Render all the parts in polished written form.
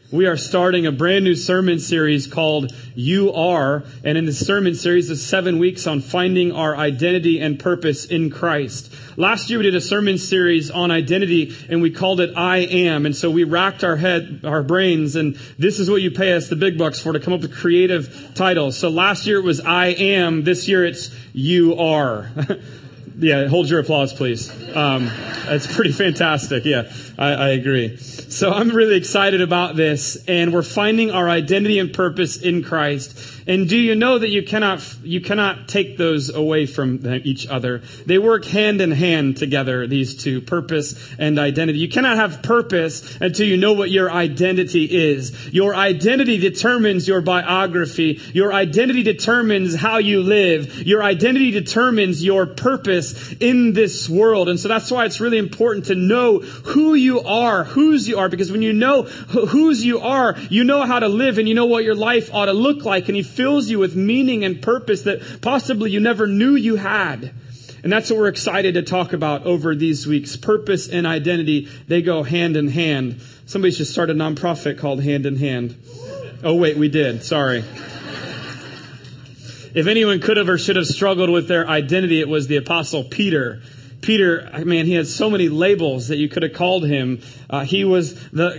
We are starting a brand new sermon series called You Are. And in this sermon series of 7 weeks on finding our identity and purpose in Christ. Last year we did a sermon series on identity and we called it I Am. And so we racked our brains, and this is what you pay us the big bucks for, to come up with creative titles. So last year it was I Am. This year it's You Are. Yeah, hold your applause, please. It's pretty fantastic. Yeah, I agree. So I'm really excited about this, and we're finding our identity and purpose in Christ. And do you know that you cannot take those away from each other? They work hand in hand together, these two, purpose and identity. You cannot have purpose until you know what your identity is. Your identity determines your biography. Your identity determines how you live. Your identity determines your purpose in this world. And so that's why it's really important to know who you are, whose you are, because when you know whose you are, you know how to live and you know what your life ought to look like, and He fills you with meaning and purpose that possibly you never knew you had. And that's what we're excited to talk about over these weeks. Purpose and identity, they go hand in hand. Somebody should start a nonprofit called Hand in Hand. Oh wait, we did. Sorry. If anyone could have or should have struggled with their identity, it was the Apostle Peter. Peter, man, he had so many labels that you could have called him. He was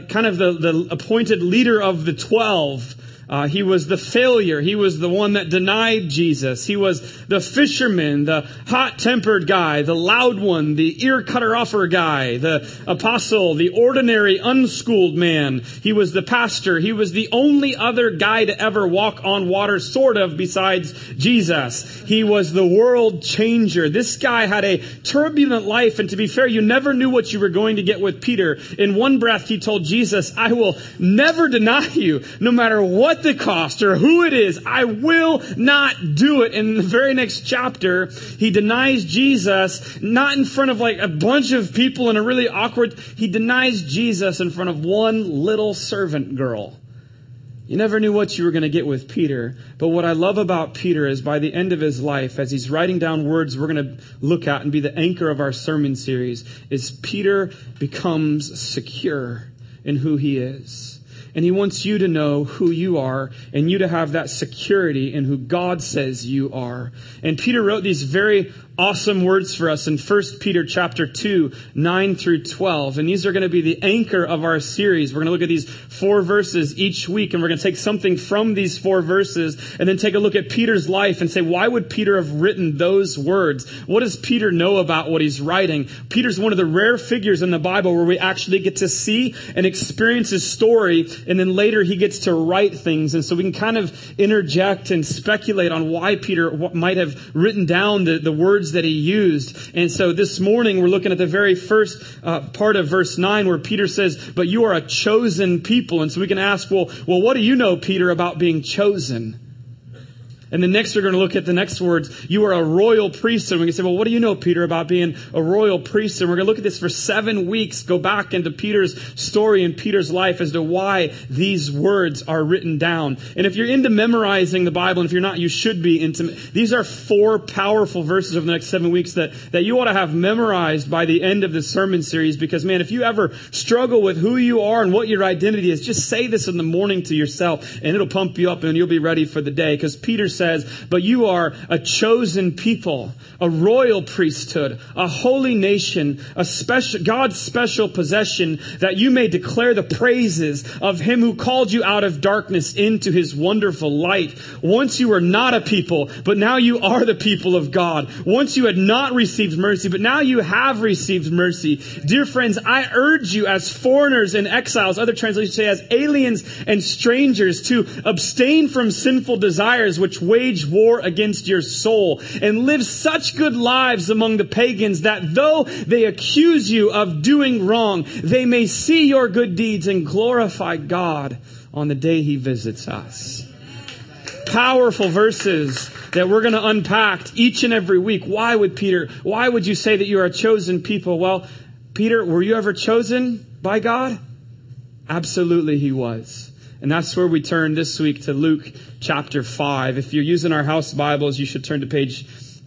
the appointed leader of the 12. He was the failure. He was the one that denied Jesus. He was the fisherman, the hot-tempered guy, the loud one, the ear-cutter-offer guy, the apostle, the ordinary, unschooled man. He was the pastor. He was the only other guy to ever walk on water, sort of, besides Jesus. He was the world changer. This guy had a turbulent life, and to be fair, you never knew what you were going to get with Peter. In one breath, he told Jesus, I will never deny you, no matter what the cost or who it is. I will not do it. In the very next chapter, he denies Jesus, not in front of like a bunch of people in a really awkward, he denies Jesus in front of one little servant girl. You never knew what you were going to get with Peter. But what I love about Peter is by the end of his life, as he's writing down words we're going to look at and be the anchor of our sermon series, is Peter becomes secure in who he is. And he wants you to know who you are and you to have that security in who God says you are. And Peter wrote these very awesome words for us in 1 Peter chapter 2, 9 through 12. And these are going to be the anchor of our series. We're going to look at these 4 verses each week, and we're going to take something from these 4 verses and then take a look at Peter's life and say, why would Peter have written those words? What does Peter know about what he's writing? Peter's one of the rare figures in the Bible where we actually get to see and experience his story, and then later he gets to write things. And so we can kind of interject and speculate on why Peter might have written down the words that he used. And so this morning we're looking at the very first part of verse 9 where Peter says, but you are a chosen people. And so we can ask, well, what do you know, Peter, about being chosen? And then next we're going to look at the next words. You are a royal priesthood. And we can say, well, what do you know, Peter, about being a royal priesthood? We're going to look at this for 7 weeks. Go back into Peter's story and Peter's life as to why these words are written down. And if you're into memorizing the Bible, and if you're not, you should be into. These are 4 powerful verses over the next 7 weeks that you ought to have memorized by the end of this sermon series. Because, man, if you ever struggle with who you are and what your identity is, just say this in the morning to yourself, and it'll pump you up and you'll be ready for the day. Because Peter says, but you are a chosen people, a royal priesthood, a holy nation, God's special possession, that you may declare the praises of Him who called you out of darkness into His wonderful light. Once you were not a people, but now you are the people of God. Once you had not received mercy, but now you have received mercy. Dear friends, I urge you as foreigners and exiles, other translations say as aliens and strangers, to abstain from sinful desires which wage war against your soul, and live such good lives among the pagans that though they accuse you of doing wrong, they may see your good deeds and glorify God on the day He visits us. Powerful verses that we're going to unpack each and every week. Why would you say that you are a chosen people? Well, Peter, were you ever chosen by God? Absolutely he was. And that's where we turn this week to Luke chapter 5. If you're using our house Bibles, you should turn to page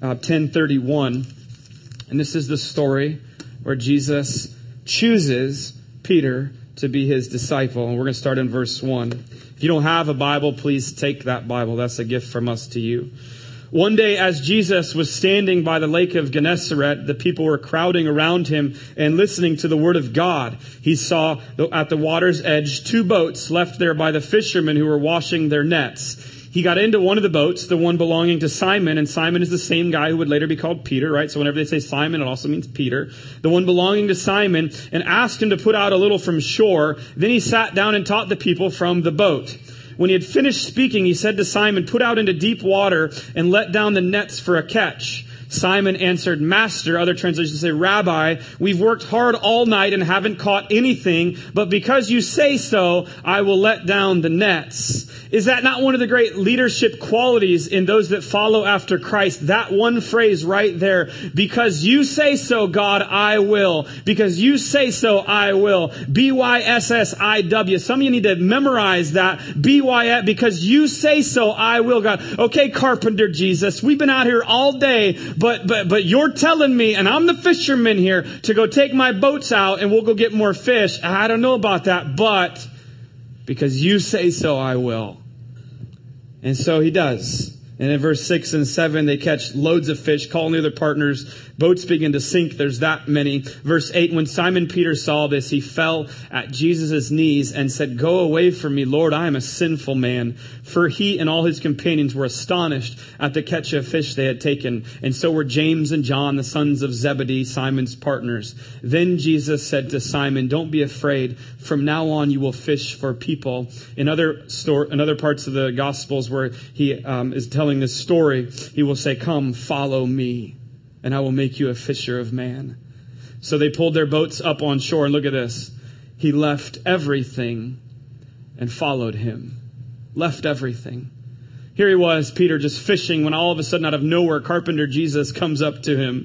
1031. And this is the story where Jesus chooses Peter to be his disciple. And we're going to start in verse 1. If you don't have a Bible, please take that Bible. That's a gift from us to you. One day, as Jesus was standing by the lake of Gennesaret, the people were crowding around him and listening to the word of God. He saw at the water's edge 2 boats left there by the fishermen who were washing their nets. He got into one of the boats, the one belonging to Simon, and Simon is the same guy who would later be called Peter, right? So whenever they say Simon, it also means Peter. The one belonging to Simon, and asked him to put out a little from shore. Then he sat down and taught the people from the boat. When he had finished speaking, he said to Simon, "Put out into deep water and let down the nets for a catch." Simon answered, "Master," other translations say, "Rabbi, we've worked hard all night and haven't caught anything, but because you say so, I will let down the nets." Is that not one of the great leadership qualities in those that follow after Christ? That one phrase right there. Because you say so, God, I will. Because you say so, I will. B-Y-S-S-I-W. Some of you need to memorize that. B-Y-S, because you say so, I will, God. Okay, carpenter Jesus, we've been out here all day, but you're telling me, and I'm the fisherman here, to go take my boats out and we'll go get more fish. I don't know about that, but because you say so, I will. And so he does. And in verse 6 and 7, they catch loads of fish, calling the other partners. Boats begin to sink. There's that many. Verse 8, when Simon Peter saw this, he fell at Jesus' knees and said, "Go away from me, Lord, I am a sinful man." For he and all his companions were astonished at the catch of fish they had taken. And so were James and John, the sons of Zebedee, Simon's partners. Then Jesus said to Simon, "Don't be afraid. From now on you will fish for people." In other parts of the Gospels where he is telling this story, he will say, "Come, follow me, and I will make you a fisher of man." So they pulled their boats up on shore, and look at this. He left everything and followed him. Left everything. Here he was, Peter, just fishing, when all of a sudden out of nowhere, carpenter Jesus comes up to him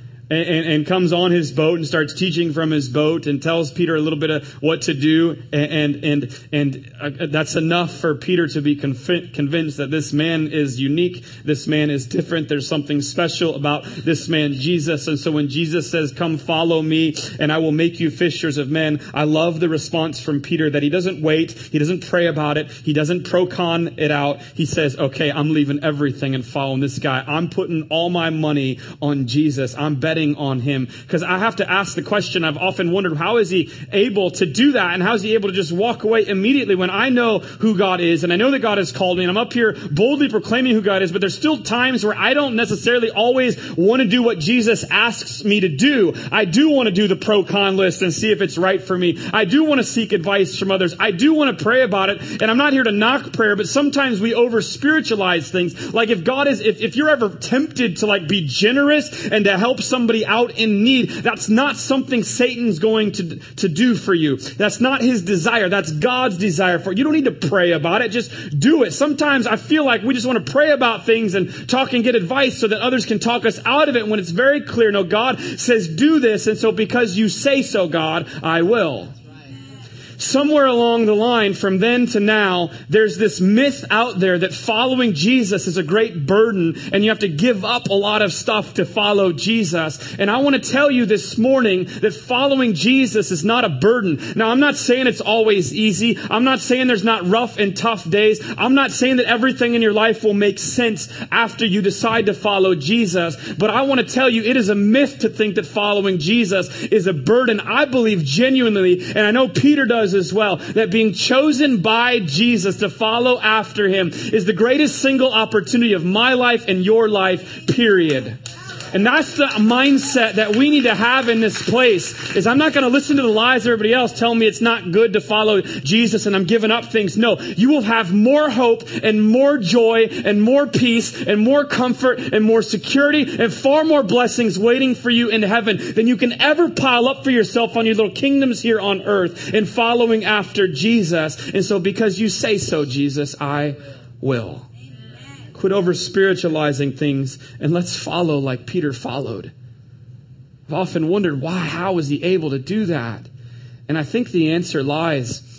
and comes on his boat and starts teaching from his boat and tells Peter a little bit of what to do. And that's enough for Peter to be convinced that this man is unique. This man is different. There's something special about this man, Jesus. And so when Jesus says, "Come follow me and I will make you fishers of men," I love the response from Peter that he doesn't wait. He doesn't pray about it. He doesn't pro-con it out. He says, "Okay, I'm leaving everything and following this guy. I'm putting all my money on Jesus. I'm betting on him." Because I have to ask the question, I've often wondered, how is he able to do that? And how is he able to just walk away immediately when I know who God is and I know that God has called me and I'm up here boldly proclaiming who God is, but there's still times where I don't necessarily always want to do what Jesus asks me to do. I do want to do the pro-con list and see if it's right for me. I do want to seek advice from others. I do want to pray about it. And I'm not here to knock prayer, but sometimes we over-spiritualize things. Like if you're ever tempted to be generous and to help somebody out in need, that's not something Satan's going to do for you. That's not his desire. That's God's desire for you. You don't need to pray about it. Just do it. Sometimes I feel like we just want to pray about things and talk and get advice so that others can talk us out of it when it's very clear. No, God says do this. And so because you say so, God, I will. Somewhere along the line, from then to now, there's this myth out there that following Jesus is a great burden and you have to give up a lot of stuff to follow Jesus. And I want to tell you this morning that following Jesus is not a burden. Now, I'm not saying it's always easy. I'm not saying there's not rough and tough days. I'm not saying that everything in your life will make sense after you decide to follow Jesus. But I want to tell you, it is a myth to think that following Jesus is a burden. I believe genuinely, and I know Peter does as well, that being chosen by Jesus to follow after him is the greatest single opportunity of my life and your life, period. And that's the mindset that we need to have in this place, is I'm not going to listen to the lies of everybody else telling me it's not good to follow Jesus and I'm giving up things. No, you will have more hope and more joy and more peace and more comfort and more security and far more blessings waiting for you in heaven than you can ever pile up for yourself on your little kingdoms here on earth in following after Jesus. And so because you say so, Jesus, I will. Quit over-spiritualizing things and let's follow like Peter followed. I've often wondered how was he able to do that? And I think the answer lies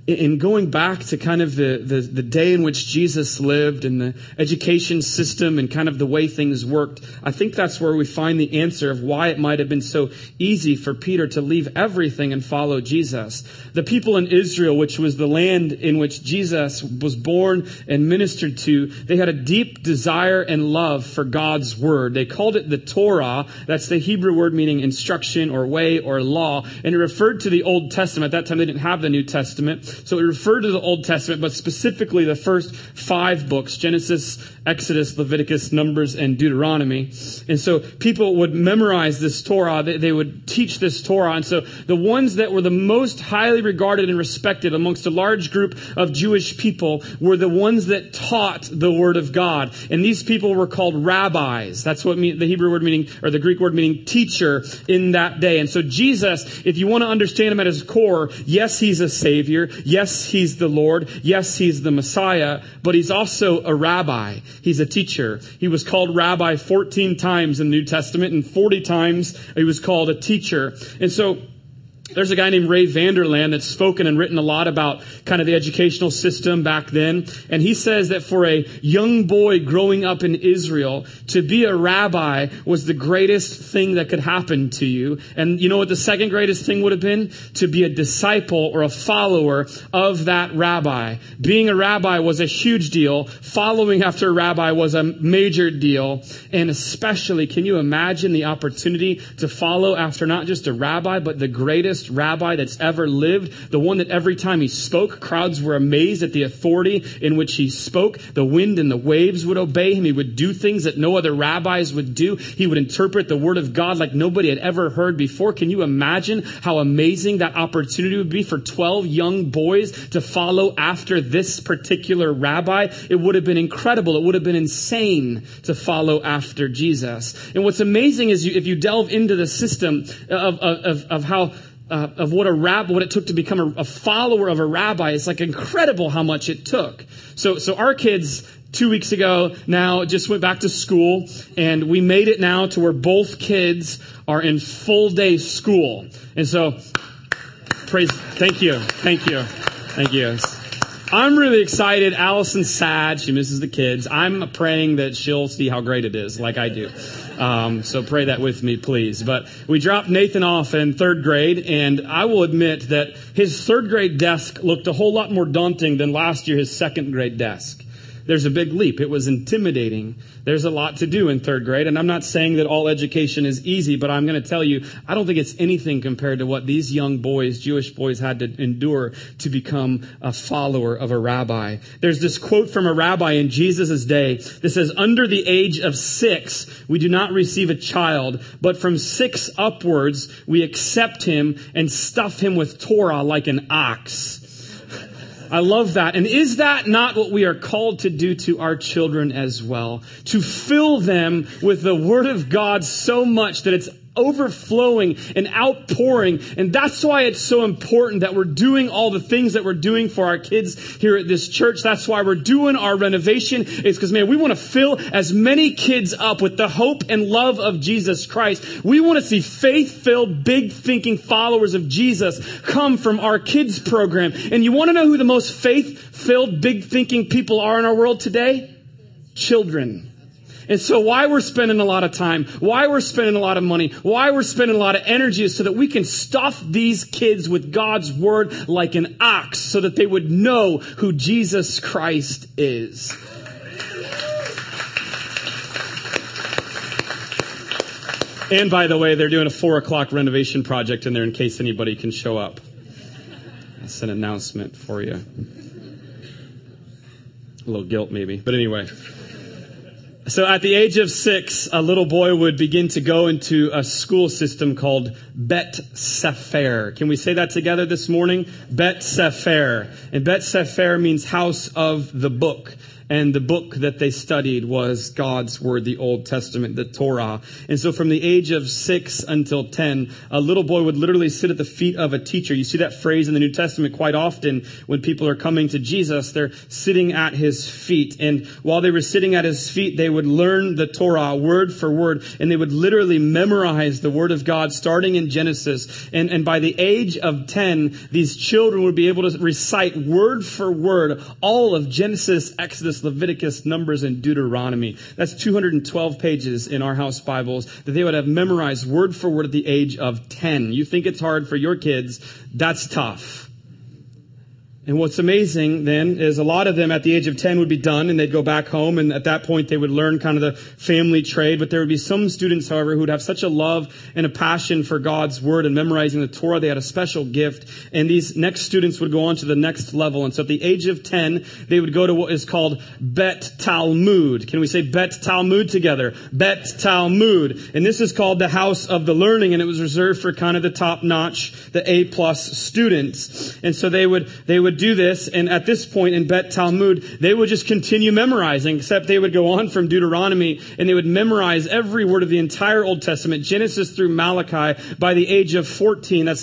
in going back to kind of the day in which Jesus lived and the education system and kind of the way things worked, I think that's where we find the answer of why it might have been so easy for Peter to leave everything and follow Jesus. The people in Israel, which was the land in which Jesus was born and ministered to, they had a deep desire and love for God's word. They called it the Torah. That's the Hebrew word meaning instruction or way or law. And it referred to the Old Testament. At that time, they didn't have the New Testament. So it referred to the Old Testament, but specifically the first 5 books, Genesis, Exodus, Leviticus, Numbers, and Deuteronomy. And so people would memorize this Torah. They would teach this Torah. And so the ones that were the most highly regarded and respected amongst a large group of Jewish people were the ones that taught the Word of God. And these people were called rabbis. That's what the Hebrew word meaning, or the Greek word meaning teacher in that day. And so Jesus, if you want to understand him at his core, yes, he's a Savior. Yes, he's the Lord. Yes, he's the Messiah, but he's also a rabbi. He's a teacher. He was called rabbi 14 times in the New Testament, and 40 times he was called a teacher. And so there's a guy named Ray Vander Laan that's spoken and written a lot about kind of the educational system back then. And he says that for a young boy growing up in Israel, to be a rabbi was the greatest thing that could happen to you. And you know what the second greatest thing would have been? To be a disciple or a follower of that rabbi. Being a rabbi was a huge deal. Following after a rabbi was a major deal. And especially, can you imagine the opportunity to follow after not just a rabbi, but the greatest rabbi that's ever lived, the one that every time he spoke, crowds were amazed at the authority in which he spoke. The wind and the waves would obey him. He would do things that no other rabbis would do. He would interpret the word of God like nobody had ever heard before. Can you imagine how amazing that opportunity would be for 12 young boys to follow after this particular rabbi? It would have been incredible. It would have been insane to follow after Jesus. And what's amazing is if you delve into the system of how of what it took to become a follower of a rabbi, it's like incredible how much it took. So our kids 2 weeks ago now just went back to school, and we made it now to where both kids are in full day school. And so thank you. I'm really excited. Allison's sad. She misses the kids. I'm praying that she'll see how great it is, like I do. So pray that with me, please. But we dropped Nathan off in 3rd grade, and I will admit that his 3rd grade desk looked a whole lot more daunting than last year his 2nd grade desk. There's a big leap. It was intimidating. There's a lot to do in 3rd grade. And I'm not saying that all education is easy, but I'm going to tell you, I don't think it's anything compared to what these young boys, Jewish boys, had to endure to become a follower of a rabbi. There's this quote from a rabbi in Jesus' day that says, "Under the age of 6, we do not receive a child, but from 6 upwards, we accept him and stuff him with Torah like an ox." I love that. And is that not what we are called to do to our children as well? To fill them with the Word of God so much that it's overflowing and outpouring. And that's why it's so important that we're doing all the things that we're doing for our kids here at this church. That's why we're doing our renovation. It's because, man, we want to fill as many kids up with the hope and love of Jesus Christ. We want to see faith-filled, big-thinking followers of Jesus come from our kids program. And you want to know who the most faith-filled, big-thinking people are in our world today? Children. And so why we're spending a lot of time, why we're spending a lot of money, why we're spending a lot of energy is so that we can stuff these kids with God's word like an ox so that they would know who Jesus Christ is. And by the way, they're doing a 4:00 renovation project in there in case anybody can show up. That's an announcement for you. A little guilt maybe, but anyway. So at the age of 6, a little boy would begin to go into a school system called Bet Sefer. Can we say that together this morning? Bet Sefer. And Bet Sefer means house of the book. And the book that they studied was God's Word, the Old Testament, the Torah. And so from the age of 6 until 10, a little boy would literally sit at the feet of a teacher. You see that phrase in the New Testament quite often when people are coming to Jesus. They're sitting at his feet. And while they were sitting at his feet, they would learn the Torah word for word. And they would literally memorize the Word of God starting in Genesis. And by the age of 10, these children would be able to recite word for word all of Genesis, Exodus, Leviticus, Numbers, and Deuteronomy. That's 212 pages in our house Bibles that they would have memorized word for word at the age of 10. You think it's hard for your kids? That's tough. And what's amazing then is a lot of them at the age of 10 would be done and they'd go back home, and at that point they would learn kind of the family trade. But there would be some students, however, who would have such a love and a passion for God's Word and memorizing the Torah. They had a special gift, and these next students would go on to the next level. And so at the age of 10, they would go to what is called Bet Talmud. Can we say Bet Talmud together? Bet Talmud. And this is called the house of the learning, and it was reserved for kind of the top-notch, the A-plus students. And so they would do this, and at this point in Bet Talmud, they would just continue memorizing, except they would go on from Deuteronomy, and they would memorize every word of the entire Old Testament, Genesis through Malachi. By the age of 14, that's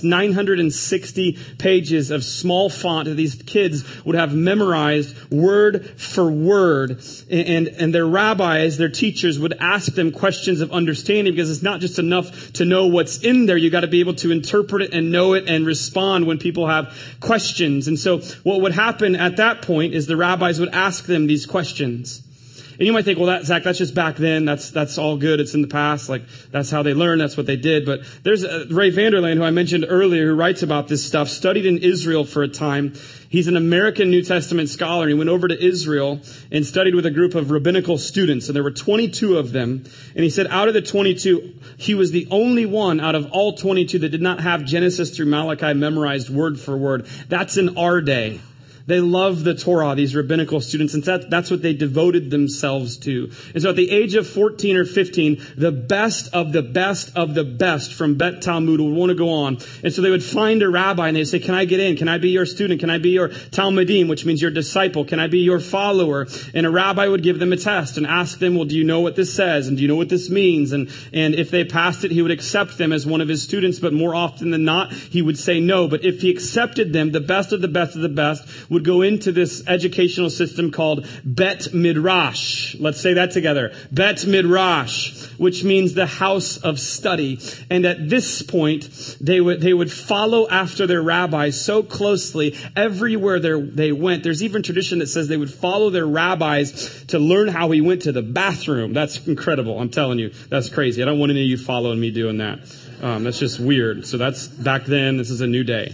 960 pages of small font that these kids would have memorized word for word. And their rabbis, their teachers, would ask them questions of understanding, because it's not just enough to know what's in there. You got to be able to interpret it and know it and respond when people have questions. And so what would happen at that point is the rabbis would ask them these questions. And you might think, well, Zach, that's just back then. That's all good. It's in the past. Like, that's how they learn. That's what they did. But there's Ray Vander Laan, who I mentioned earlier, who writes about this stuff, studied in Israel for a time. He's an American New Testament scholar. He went over to Israel and studied with a group of rabbinical students. And there were 22 of them. And he said out of the 22, he was the only one out of all 22 that did not have Genesis through Malachi memorized word for word. That's in our day. They love the Torah, these rabbinical students, and that's what they devoted themselves to. And so at the age of 14 or 15, the best of the best of the best from Bet Talmud would want to go on. And so they would find a rabbi and they'd say, can I get in? Can I be your student? Can I be your Talmudim, which means your disciple? Can I be your follower? And a rabbi would give them a test and ask them, well, do you know what this says? And do you know what this means? And if they passed it, he would accept them as one of his students. But more often than not, he would say no. But if he accepted them, the best of the best of the best would go into this educational system called Bet Midrash. Let's say that together. Bet Midrash, which means the house of study. And at this point, they would follow after their rabbis so closely everywhere they went. There's even tradition that says they would follow their rabbis to learn how he went to the bathroom. That's incredible. I'm telling you, that's crazy. I don't want any of you following me doing that. That's just weird. So that's back then. This is a new day.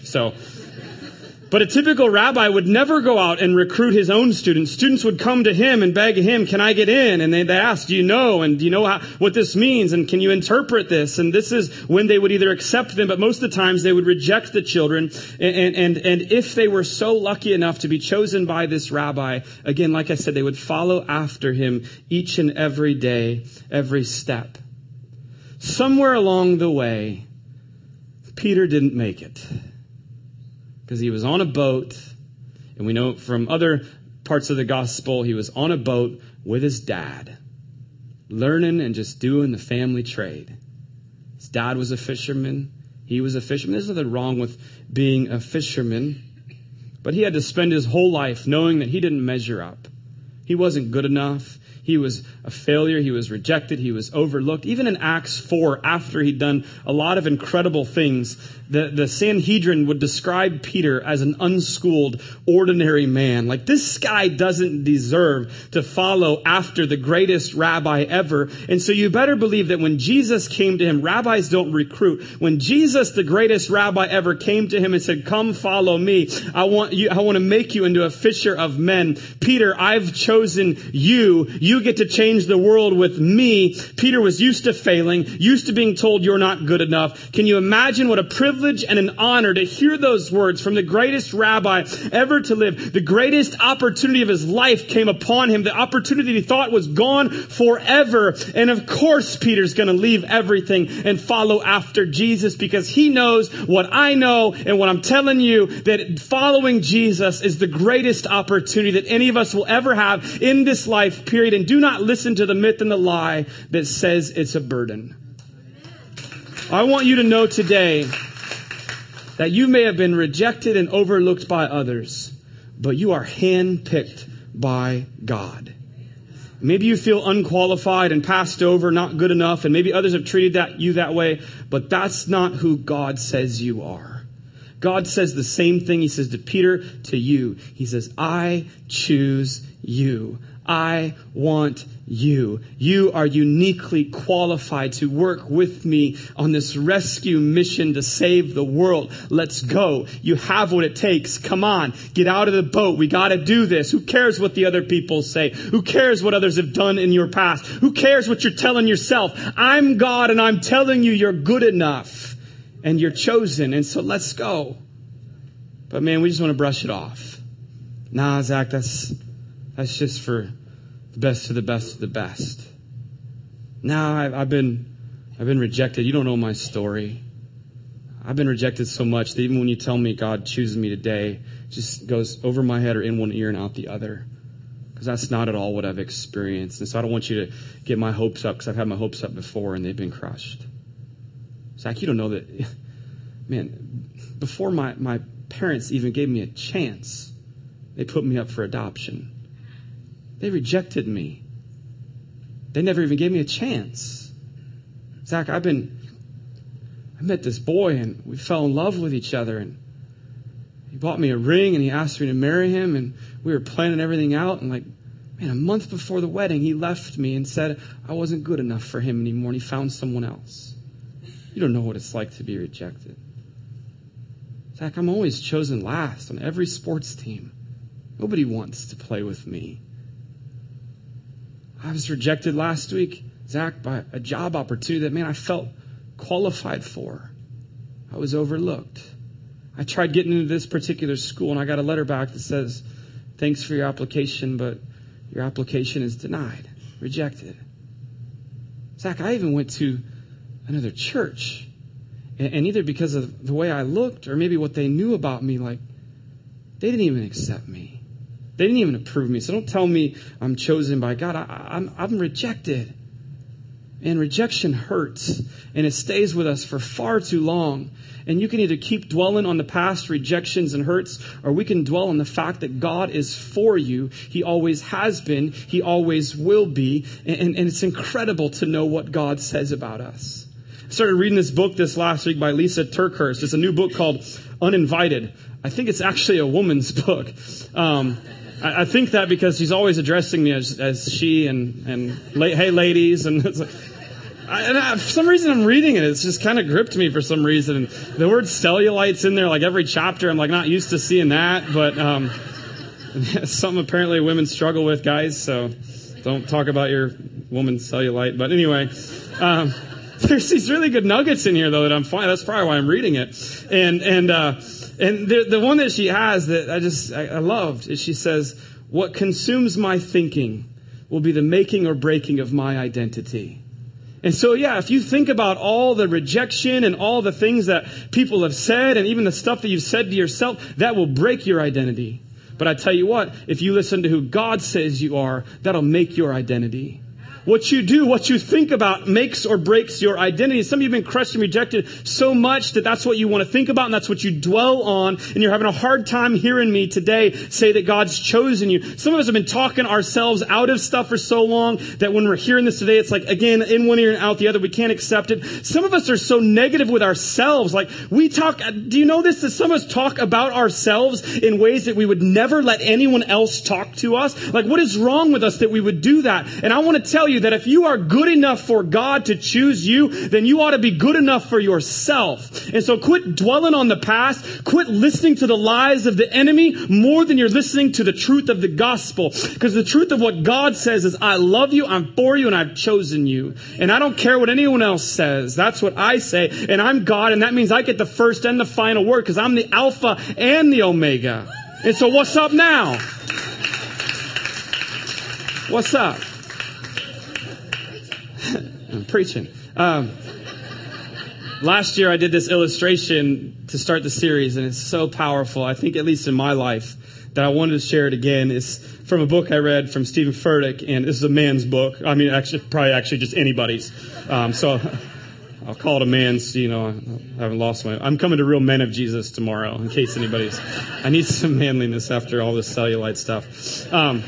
But a typical rabbi would never go out and recruit his own students. Students would come to him and beg him, can I get in? And they'd ask, do you know? And do you know what this means? And can you interpret this? And this is when they would either accept them, but most of the times they would reject the children. And if they were so lucky enough to be chosen by this rabbi, again, like I said, they would follow after him each and every day, every step. Somewhere along the way, Peter didn't make it. Because he was on a boat, and we know from other parts of the gospel, he was on a boat with his dad, learning and just doing the family trade. His dad was a fisherman. He was a fisherman. There's nothing wrong with being a fisherman. But he had to spend his whole life knowing that he didn't measure up. He wasn't good enough. He was a failure. He was rejected. He was overlooked. Even in Acts 4, after he'd done a lot of incredible things, the Sanhedrin would describe Peter as an unschooled, ordinary man. Like, this guy doesn't deserve to follow after the greatest rabbi ever. And so you better believe that when Jesus came to him, rabbis don't recruit. When Jesus, the greatest rabbi ever, came to him and said, come follow me. I want to make you into a fisher of men. Peter, I've chosen you. You you get to change the world with me. Peter was used to failing, used to being told you're not good enough. Can you imagine what a privilege and an honor to hear those words from the greatest rabbi ever to live? The greatest opportunity of his life came upon him. The opportunity he thought was gone forever. And of course, Peter's going to leave everything and follow after Jesus, because he knows what I know and what I'm telling you, that following Jesus is the greatest opportunity that any of us will ever have in this life, period. And do not listen to the myth and the lie that says it's a burden. I want you to know today that you may have been rejected and overlooked by others, but you are handpicked by God. Maybe you feel unqualified and passed over, not good enough, and maybe others have treated you that way, but that's not who God says you are. God says the same thing. He says to Peter, to you. He says, I choose you. I want you. You are uniquely qualified to work with me on this rescue mission to save the world. Let's go. You have what it takes. Come on. Get out of the boat. We got to do this. Who cares what the other people say? Who cares what others have done in your past? Who cares what you're telling yourself? I'm God and I'm telling you you're good enough and you're chosen. And so let's go. But man, we just want to brush it off. Nah, Zach, that's just for the best of the best of the best. Now I've been rejected. You don't know my story. I've been rejected so much that even when you tell me God chooses me today, it just goes over my head or in one ear and out the other. Because that's not at all what I've experienced. And so I don't want you to get my hopes up, because I've had my hopes up before and they've been crushed. Zach, you don't know that. Man, before my parents even gave me a chance, they put me up for adoption. They rejected me. They never even gave me a chance. Zach, I met this boy and we fell in love with each other, and he bought me a ring and he asked me to marry him, and we were planning everything out, and a month before the wedding, he left me and said I wasn't good enough for him anymore, and he found someone else. You don't know what it's like to be rejected. Zach, I'm always chosen last on every sports team. Nobody wants to play with me. I was rejected last week, Zach, by a job opportunity that, man, I felt qualified for. I was overlooked. I tried getting into this particular school, and I got a letter back that says, thanks for your application, but your application is denied, rejected. Zach, I even went to another church, and either because of the way I looked or maybe what they knew about me, they didn't even accept me. They didn't even approve me. So don't tell me I'm chosen by God. I'm rejected. And rejection hurts. And it stays with us for far too long. And you can either keep dwelling on the past rejections and hurts, or we can dwell on the fact that God is for you. He always has been. He always will be. And it's incredible to know what God says about us. I started reading this book this last week by Lisa TerKeurst. It's a new book called Uninvited. I think it's actually a woman's book. I think that because she's always addressing me as she and hey ladies, and it's for some reason I'm reading it. It's just kind of gripped me for some reason. And the word cellulite's in there every chapter. I'm not used to seeing that, but something apparently women struggle with, guys. So don't talk about your woman's cellulite. But anyway, there's these really good nuggets in here though that I'm fine. That's probably why I'm reading it. And the one that she has that I loved is she says, what consumes my thinking will be the making or breaking of my identity. And so, yeah, if you think about all the rejection and all the things that people have said and even the stuff that you've said to yourself, that will break your identity. But I tell you what, if you listen to who God says you are, that'll make your identity. What you do, what you think about makes or breaks your identity. Some of you have been crushed and rejected so much that that's what you want to think about and that's what you dwell on. And you're having a hard time hearing me today say that God's chosen you. Some of us have been talking ourselves out of stuff for so long that when we're hearing this today, it's again, in one ear and out the other. We can't accept it. Some of us are so negative with ourselves. We talk, do you know this? That some of us talk about ourselves in ways that we would never let anyone else talk to us. What is wrong with us that we would do that? And I want to tell you, you that if you are good enough for God to choose you, then you ought to be good enough for yourself. And so quit dwelling on the past. Quit listening to the lies of the enemy more than you're listening to the truth of the gospel. Because the truth of what God says is, I love you, I'm for you, and I've chosen you. And I don't care what anyone else says. That's what I say. And I'm God, and that means I get the first and the final word because I'm the Alpha and the Omega. And so what's up now? What's up? I'm preaching. Last year I did this illustration to start the series, and it's so powerful. I think, at least in my life, that I wanted to share it again. It's from a book I read from Stephen Furtick, and this is a man's book. I mean, probably just anybody's. So I'll call it a man's, I haven't lost I'm coming to Real Men of Jesus tomorrow, in case I need some manliness after all this cellulite stuff.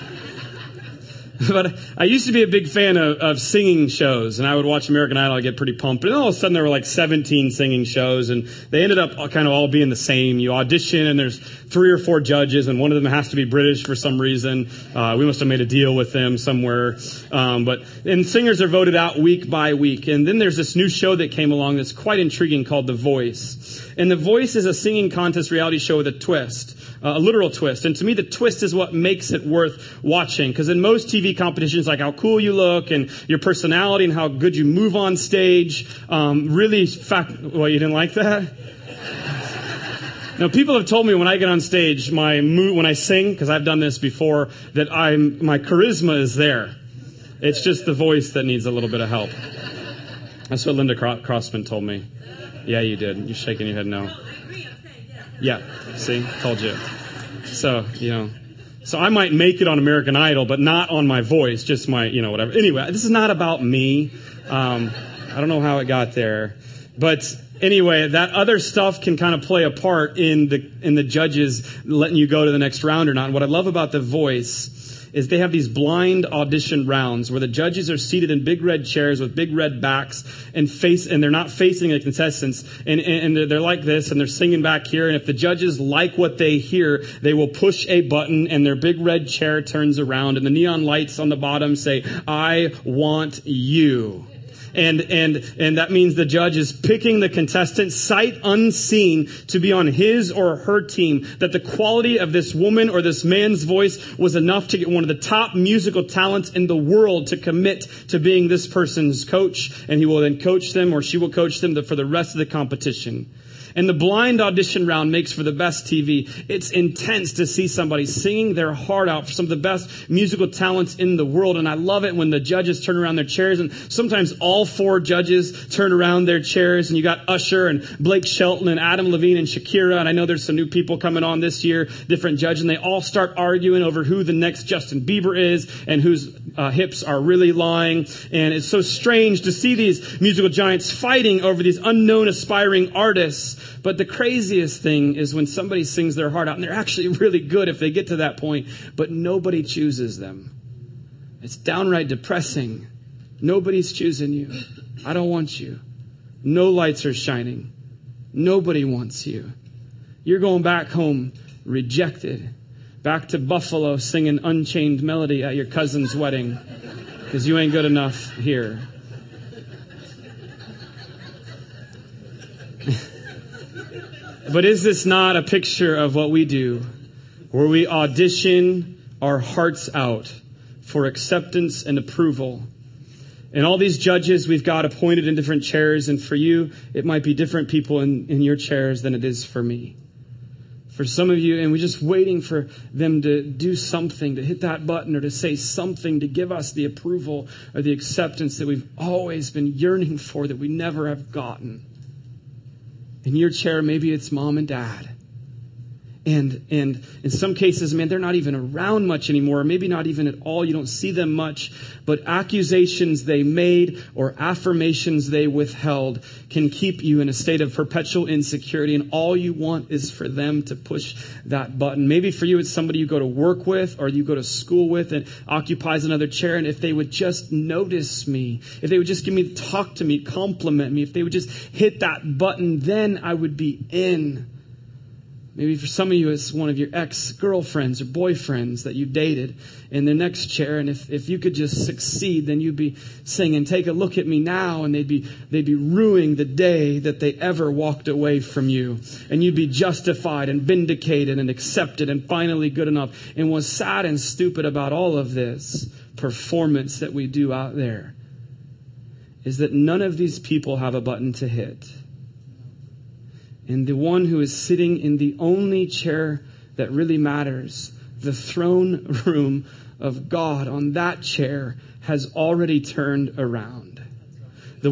But I used to be a big fan of singing shows, and I would watch American Idol. I'd get pretty pumped. And all of a sudden there were like 17 singing shows, and they ended up kind of all being the same. You audition, and there's 3 or 4 judges, and one of them has to be British for some reason. We must have made a deal with them somewhere. And singers are voted out week by week. And then there's this new show that came along that's quite intriguing called The Voice. And The Voice is a singing contest reality show with a twist. A literal twist. And to me, the twist is what makes it worth watching. Because in most TV competitions, like how cool you look and your personality and how good you move on stage, you didn't like that? Now, people have told me when I get on stage, when I sing, because I've done this before, that my charisma is there. It's just the voice that needs a little bit of help. That's what Linda Crossman told me. Yeah, you did. You're shaking your head no. Yeah, see? Told you. So, so I might make it on American Idol, but not on my voice, just my, whatever. Anyway, this is not about me. I don't know how it got there. But anyway, that other stuff can kind of play a part in the judges letting you go to the next round or not. And what I love about The Voice is they have these blind audition rounds where the judges are seated in big red chairs with big red backs and they're not facing the contestants, and they're like this, and they're singing back here. And if the judges like what they hear, they will push a button, and their big red chair turns around, and the neon lights on the bottom say, "I want you." And that means the judge is picking the contestant sight unseen to be on his or her team, that the quality of this woman or this man's voice was enough to get one of the top musical talents in the world to commit to being this person's coach. And he will then coach them, or she will coach them for the rest of the competition. And the blind audition round makes for the best TV. It's intense to see somebody singing their heart out for some of the best musical talents in the world. And I love it when the judges turn around their chairs, and sometimes all 4 judges turn around their chairs, and you got Usher and Blake Shelton and Adam Levine and Shakira. And I know there's some new people coming on this year, different judges, and they all start arguing over who the next Justin Bieber is and whose hips are really lying. And it's so strange to see these musical giants fighting over these unknown aspiring artists. But the craziest thing is when somebody sings their heart out, and they're actually really good if they get to that point, but nobody chooses them. It's downright depressing. Nobody's choosing you. I don't want you. No lights are shining. Nobody wants you. You're going back home rejected. Back to Buffalo singing Unchained Melody at your cousin's wedding because you ain't good enough here. But is this not a picture of what we do, where we audition our hearts out for acceptance and approval? And all these judges we've got appointed in different chairs, and for you, it might be different people in your chairs than it is for me. For some of you, and we're just waiting for them to do something, to hit that button or to say something to give us the approval or the acceptance that we've always been yearning for, that we never have gotten. In your chair, maybe it's mom and dad. And in some cases, man, they're not even around much anymore, maybe not even at all. You don't see them much. But accusations they made or affirmations they withheld can keep you in a state of perpetual insecurity. And all you want is for them to push that button. Maybe for you, it's somebody you go to work with or you go to school with and occupies another chair. And if they would just notice me, if they would just talk to me, compliment me, if they would just hit that button, then I would be in. Maybe for some of you, it's one of your ex-girlfriends or boyfriends that you dated in the next chair. And if you could just succeed, then you'd be singing, "Take a look at me now." And they'd be ruining the day that they ever walked away from you. And you'd be justified and vindicated and accepted and finally good enough. And what's sad and stupid about all of this performance that we do out there is that none of these people have a button to hit. And the one who is sitting in the only chair that really matters, the throne room of God, on that chair has already turned around. The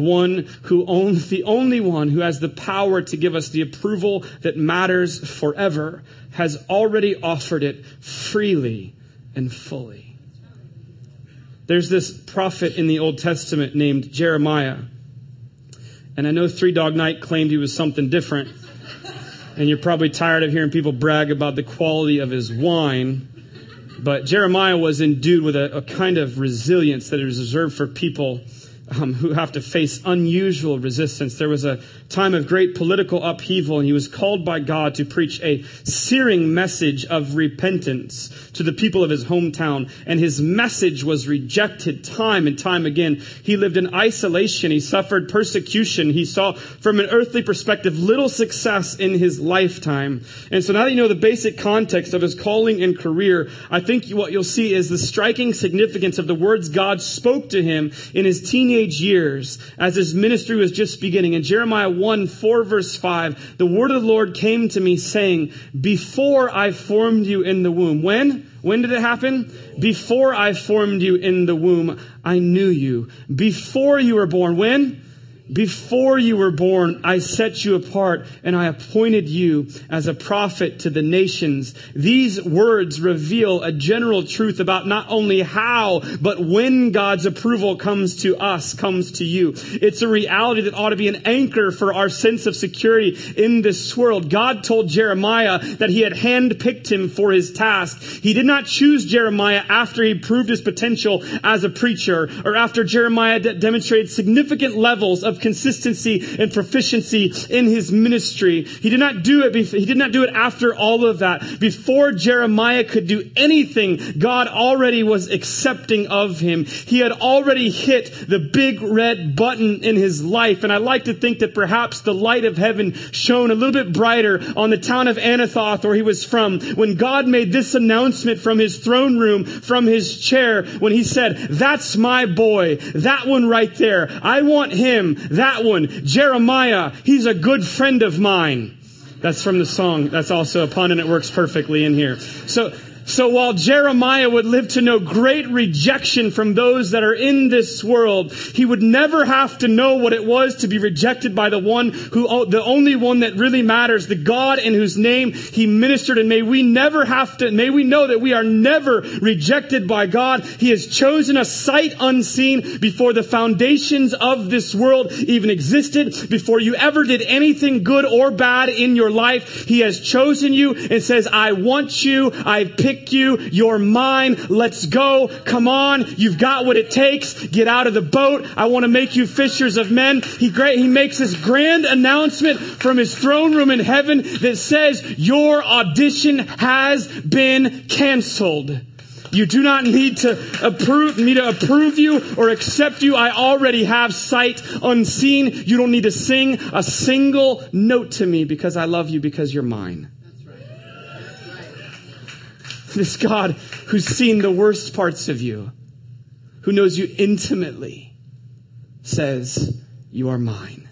only one who has the power to give us the approval that matters forever has already offered it freely and fully. There's this prophet in the Old Testament named Jeremiah. And I know Three Dog Night claimed he was something different. And you're probably tired of hearing people brag about the quality of his wine. But Jeremiah was endued with a kind of resilience that is reserved for people who have to face unusual resistance. There was a time of great political upheaval, and he was called by God to preach a searing message of repentance to the people of his hometown. And his message was rejected time and time again. He lived in isolation. He suffered persecution. He saw, from an earthly perspective, little success in his lifetime. And so now that you know the basic context of his calling and career, I think what you'll see is the striking significance of the words God spoke to him in his teenage years as his ministry was just beginning. In Jeremiah 1:4 verse 5, the word of the Lord came to me saying, "Before I formed you in the womb." When? When did it happen? Before I formed you in the womb, I knew you. Before you were born. When? Before you were born, I set you apart and I appointed you as a prophet to the nations. These words reveal a general truth about not only how, but when God's approval comes to us, comes to you. It's a reality that ought to be an anchor for our sense of security in this world. God told Jeremiah that he had handpicked him for his task. He did not choose Jeremiah after he proved his potential as a preacher or after Jeremiah demonstrated significant levels of consistency and proficiency in his ministry. He did not do it after all of that. Before Jeremiah could do anything, God already was accepting of him. He had already hit the big red button in his life. And I like to think that perhaps the light of heaven shone a little bit brighter on the town of Anathoth, where he was from, when God made this announcement from his throne room, from his chair, when he said, "That's my boy. That one right there. I want him. That one, Jeremiah, he's a good friend of mine." That's from the song. That's also a pun, and it works perfectly in here. So while Jeremiah would live to know great rejection from those that are in this world, he would never have to know what it was to be rejected by the only one that really matters, the God in whose name he ministered. And may we know that we are never rejected by God. He has chosen us sight unseen before the foundations of this world even existed, before you ever did anything good or bad in your life. He has chosen you and says, "I want you. I've picked you. You're mine. Let's go. Come on. You've got what it takes. Get out of the boat. I want to make you fishers of men." He makes this grand announcement from his throne room in heaven that says, "Your audition has been canceled. You do not need to approve you or accept you. I already have sight unseen. You don't need to sing a single note to me because I love you, because you're mine." This God who's seen the worst parts of you, who knows you intimately, says, "You are mine."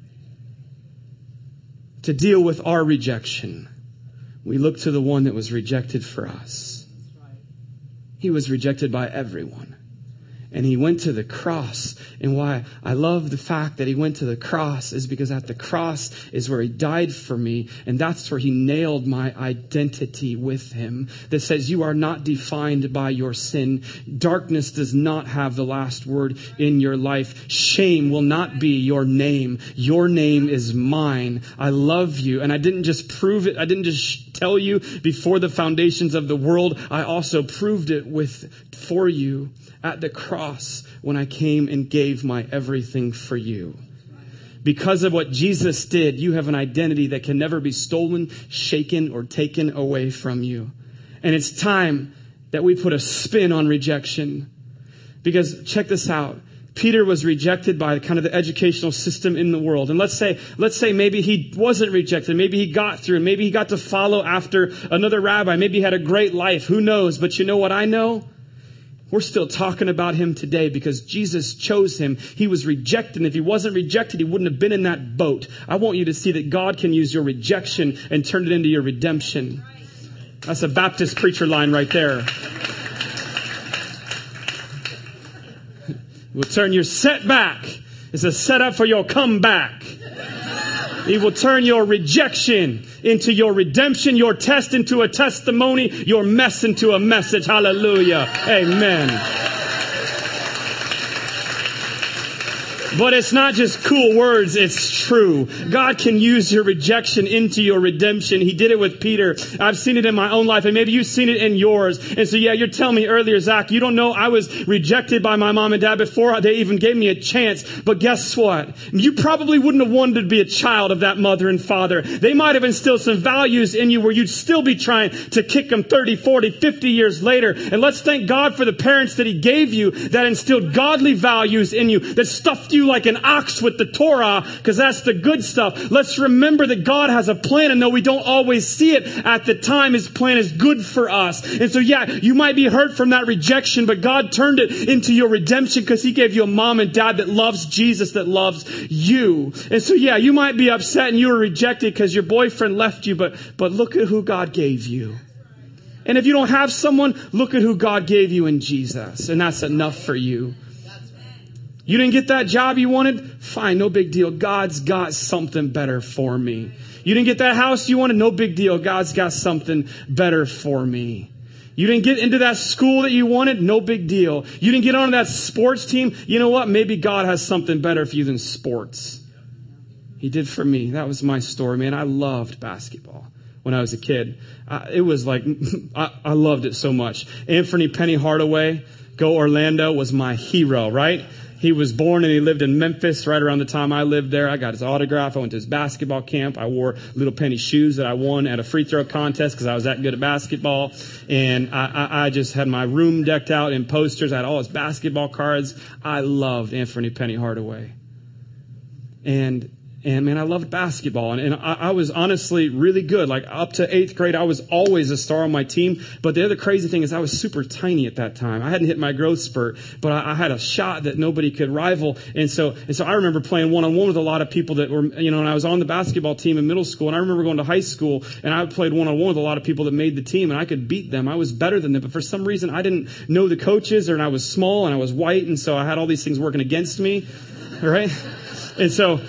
To deal with our rejection, we look to the one that was rejected for us. He was rejected by everyone. And he went to the cross. And why I love the fact that he went to the cross is because at the cross is where he died for me. And that's where he nailed my identity with him. That says you are not defined by your sin. Darkness does not have the last word in your life. Shame will not be your name. Your name is mine. I love you. And I didn't just prove it. I didn't just tell you before the foundations of the world. I also proved it for you at the cross when I came and gave my everything for you. Because of what Jesus did, you have an identity that can never be stolen, shaken, or taken away from you. And it's time that we put a spin on rejection. Because check this out. Peter was rejected by kind of the educational system in the world. And let's say maybe he wasn't rejected. Maybe he got through. Maybe he got to follow after another rabbi. Maybe he had a great life. Who knows? But you know what I know? We're still talking about him today because Jesus chose him. He was rejected. And if he wasn't rejected, he wouldn't have been in that boat. I want you to see that God can use your rejection and turn it into your redemption. That's a Baptist preacher line right there. He will turn your setback. It's a setup for your comeback. He will turn your rejection into your redemption, your test into a testimony, your mess into a message. Hallelujah. Amen. But it's not just cool words, it's true. God can use your rejection into your redemption. He did it with Peter. I've seen it in my own life, and maybe you've seen it in yours. And so, yeah, you're telling me earlier, Zach, you don't know I was rejected by my mom and dad before they even gave me a chance. But guess what? You probably wouldn't have wanted to be a child of that mother and father. They might have instilled some values in you where you'd still be trying to kick them 30, 40, 50 years later. And let's thank God for the parents that He gave you that instilled godly values in you, that stuffed you like an ox with the Torah, because that's the good stuff. Let's remember that God has a plan, and though we don't always see it at the time, His plan is good for us. And so, yeah, you might be hurt from that rejection, but God turned it into your redemption because He gave you a mom and dad that loves Jesus, that loves you. And so, yeah, you might be upset and you were rejected because your boyfriend left you, but look at who God gave you. And if you don't have someone, look at who God gave you in Jesus, and that's enough for you. You didn't get that job you wanted? Fine, no big deal. God's got something better for me. You didn't get that house you wanted? No big deal. God's got something better for me. You didn't get into that school that you wanted? No big deal. You didn't get on that sports team? You know what? Maybe God has something better for you than sports. He did for me. That was my story, man. I loved basketball when I was a kid. It was like, I loved it so much. Anthony Penny Hardaway, Go Orlando, was my hero, right? He was born and he lived in Memphis right around the time I lived there. I got his autograph. I went to his basketball camp. I wore little penny shoes that I won at a free throw contest because I was that good at basketball. And I just had my room decked out in posters. I had all his basketball cards. I loved Anthony Penny Hardaway. And man, I loved basketball. And I was honestly really good. Like up to 8th grade, I was always a star on my team. But the other crazy thing is I was super tiny at that time. I hadn't hit my growth spurt, but I had a shot that nobody could rival. And so I remember playing one-on-one with a lot of people that were, and I was on the basketball team in middle school. And I remember going to high school and I played one-on-one with a lot of people that made the team, and I could beat them. I was better than them. But for some reason, I didn't know the coaches, and I was small and I was white. And so I had all these things working against me. All right. And so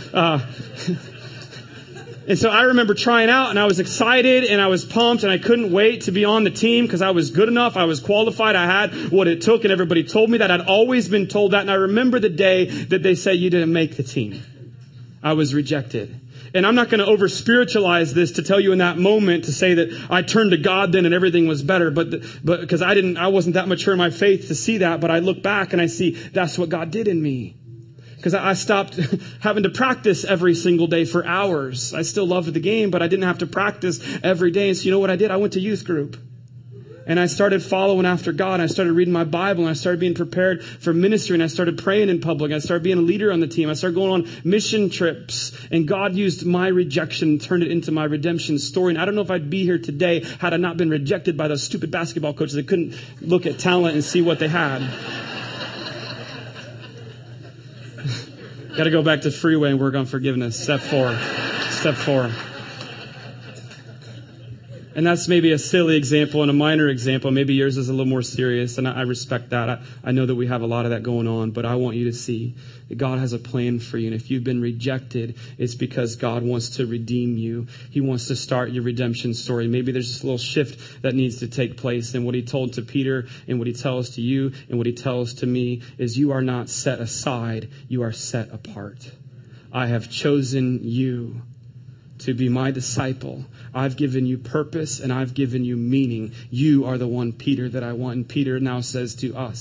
I remember trying out, and I was excited and I was pumped, and I couldn't wait to be on the team because I was good enough. I was qualified. I had what it took, and everybody told me that. I'd always been told that. And I remember the day that they said you didn't make the team. I was rejected. And I'm not going to over spiritualize this to tell you in that moment to say that I turned to God then and everything was better, but because I wasn't that mature in my faith to see that. But I look back and I see that's what God did in me. Because I stopped having to practice every single day for hours. I still loved the game, but I didn't have to practice every day. And so you know what I did? I went to youth group. And I started following after God. I started reading my Bible, and I started being prepared for ministry, and I started praying in public. I started being a leader on the team. I started going on mission trips, and God used my rejection and turned it into my redemption story. And I don't know if I'd be here today had I not been rejected by those stupid basketball coaches that couldn't look at talent and see what they had. Got to go back to Freeway and work on forgiveness. Step 4. Step 4. And that's maybe a silly example and a minor example. Maybe yours is a little more serious, and I respect that. I know that we have a lot of that going on, but I want you to see that God has a plan for you. And if you've been rejected, it's because God wants to redeem you. He wants to start your redemption story. Maybe there's just a little shift that needs to take place. And what He told to Peter and what He tells to you and what He tells to me is you are not set aside. You are set apart. I have chosen you to be my disciple. I've given you purpose and I've given you meaning. You are the one, Peter, that I want. And Peter now says to us,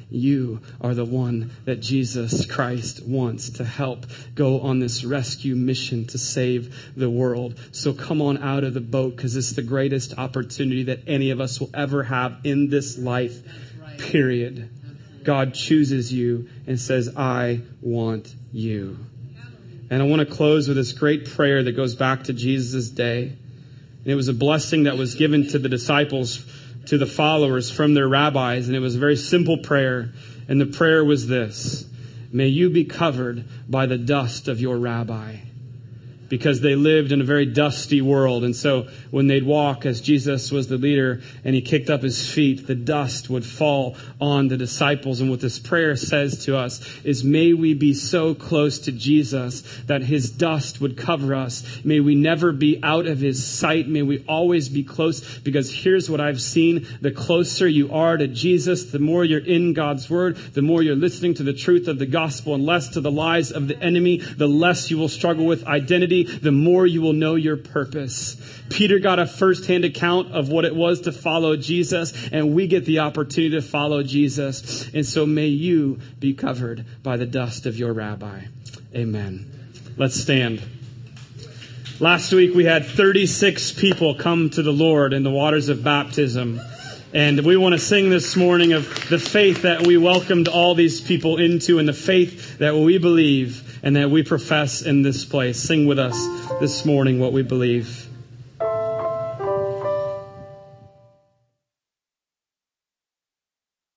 you are the one that Jesus Christ wants to help go on this rescue mission to save the world. So come on out of the boat, because it's the greatest opportunity that any of us will ever have in this life, period. God chooses you and says, I want you. And I want to close with this great prayer that goes back to Jesus' day. And it was a blessing that was given to the disciples, to the followers from their rabbis. And it was a very simple prayer. And the prayer was this: may you be covered by the dust of your rabbi. Because they lived in a very dusty world. And so when they'd walk, as Jesus was the leader and he kicked up his feet, the dust would fall on the disciples. And what this prayer says to us is, may we be so close to Jesus that his dust would cover us. May we never be out of his sight. May we always be close, because here's what I've seen. The closer you are to Jesus, the more you're in God's word, the more you're listening to the truth of the gospel and less to the lies of the enemy, the less you will struggle with identity, the more you will know your purpose. Peter got a firsthand account of what it was to follow Jesus, and we get the opportunity to follow Jesus. And so may you be covered by the dust of your rabbi. Amen. Let's stand. Last week we had 36 people come to the Lord in the waters of baptism. And we want to sing this morning of the faith that we welcomed all these people into, and the faith that we believe and that we profess in this place. Sing with us this morning what we believe.